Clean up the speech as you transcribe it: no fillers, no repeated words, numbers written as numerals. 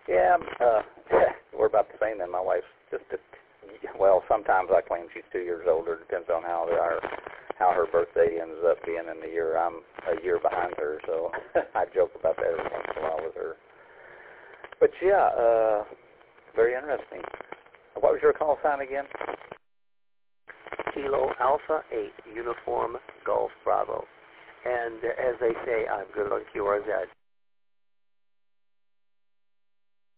Yeah, we're about the same then. My wife's well, sometimes I claim she's 2 years older. Depends on how her birthday ends up being in the year. I'm a year behind her, so I joke about that every once in a while with her. But yeah, very interesting. What was your call sign again? Kilo Alpha 8, Uniform Golf Bravo. And as they say, I'm good luck, yours, Ed.